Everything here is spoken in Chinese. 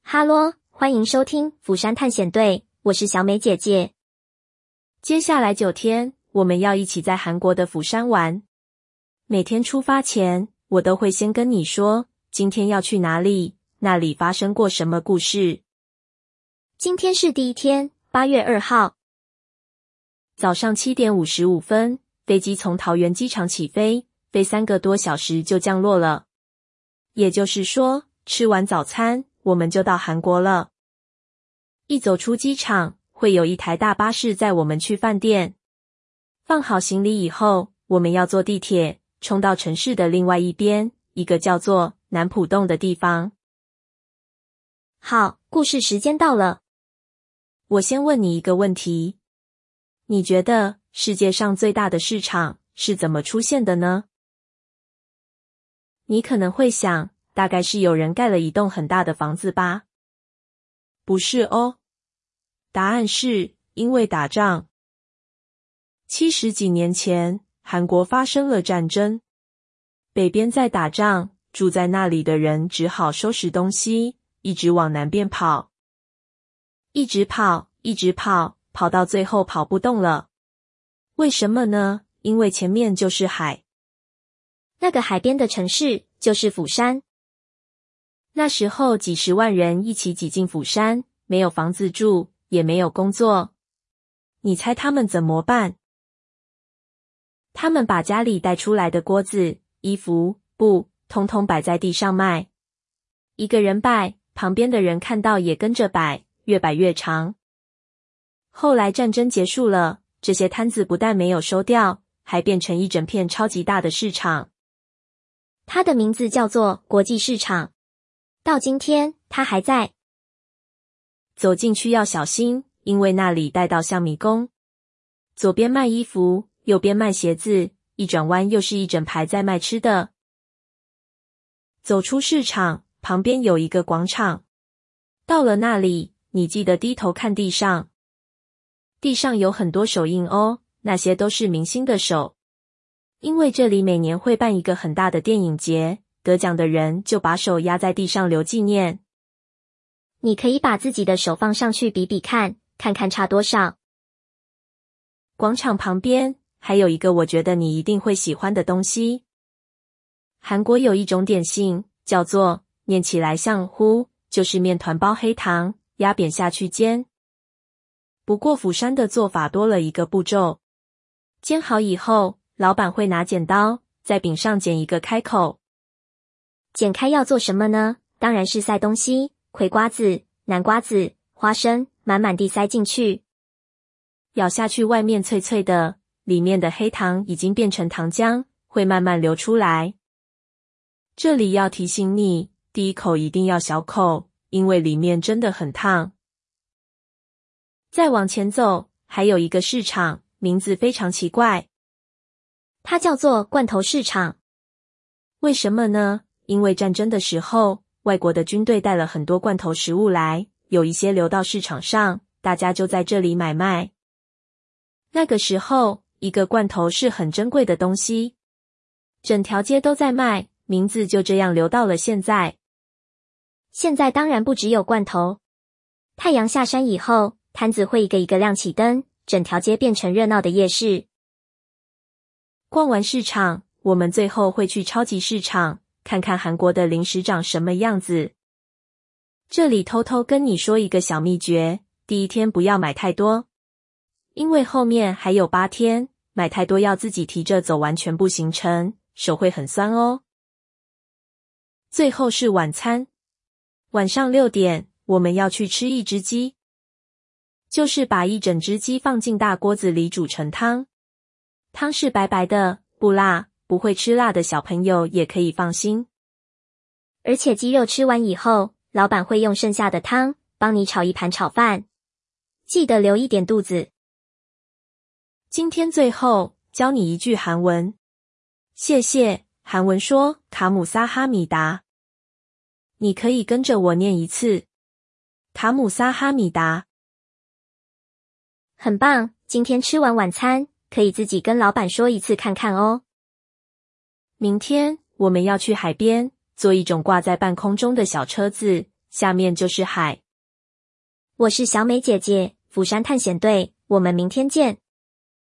哈喽，欢迎收听釜山探险队，我是小美姐姐。 接下来9天，我们要一起在韩国的釜山玩。每天出发前，我都会先跟你说今天要去哪里，那里发生过什么故事。 今天是第一天，8月2号。 早上7点55分，飞机从桃园机场起飞，飞3个多小时就降落了。也就是说，吃完早餐，我们就到韩国了。一走出机场，会有一台大巴士载我们去饭店。放好行李以后，我们要坐地铁，冲到城市的另外一边，一个叫做南浦洞的地方。 好，故事时间到了。 我先问你一个问题，你觉得世界上最大的市场是怎么出现的呢？你可能会想，大概是有人盖了一栋很大的房子吧？不是哦，答案是因为打仗。70几年前，韩国发生了战争，北边在打仗，住在那里的人只好收拾东西，一直往南边跑。一直跑，一直跑，跑到最后跑不动了。为什么呢？因为前面就是海。 那个海边的城市就是釜山。 那时候几十万人一起挤进釜山，没有房子住，也没有工作。你猜他们怎么办？他们把家里带出来的锅子、衣服、布，通通摆在地上卖。一个人摆，旁边的人看到也跟着摆，越摆越长。后来战争结束了，这些摊子不但没有收掉，还变成一整片超级大的市场。 它的名字叫做国际市场。到今天，它还在。 走进去要小心，因为那里带到像迷宫。左边卖衣服，右边卖鞋子，一转弯又是一整排在卖吃的。走出市场，旁边有一个广场。到了那里，你记得低头看地上。地上有很多手印哦，那些都是明星的手。因为这里每年会办一个很大的电影节，得奖的人就把手压在地上留纪念。 你可以把自己的手放上去比比看，看看差多少。 广场旁边还有一个我觉得你一定会喜欢的东西。韩国有一种点心叫做念起来像糊，就是面团包黑糖，压扁下去煎。不过釜山的做法多了一个步骤。煎好以后，老板会拿剪刀在饼上剪一个开口。 剪开要做什么呢？当然是塞东西，葵瓜子、南瓜子、花生，满满地塞进去。 咬下去外面脆脆的，里面的黑糖已经变成糖浆，会慢慢流出来。这里要提醒你，第一口一定要小口，因为里面真的很烫。再往前走，还有一个市场，名字非常奇怪。 它叫做罐头市场。 为什么呢？因为战争的时候，外国的军队带了很多罐头食物来，有一些流到市场上，大家就在这里买卖。那个时候，一个罐头是很珍贵的东西，整条街都在卖，名字就这样流到了现在。 现在当然不只有罐头。太阳下山以后，摊子会一个一个亮起灯，整条街变成热闹的夜市。 逛完市场，我们最后会去超级市场，看看韩国的零食长什么样子。这里偷偷跟你说一个小秘诀，第一天不要买太多，因为后面还有8天，买太多要自己提着走完全部行程，手会很酸哦。最后是晚餐，晚上6点，我们要去吃一只鸡，就是把一整只鸡放进大锅子里煮成汤。汤是白白的，不辣，不会吃辣的小朋友也可以放心。 而且鸡肉吃完以后，老板会用剩下的汤帮你炒一盘炒饭，记得留一点肚子。 今天最后教你一句韩文，谢谢，韩文说卡姆萨哈米达。你可以跟着我念一次，卡姆萨哈米达。 很棒，今天吃完晚餐，可以自己跟老板说一次看看哦。 明天我们要去海边，坐一种挂在半空中的小车子， 下面就是海。 我是小美姐姐，釜山探险队，我们明天见。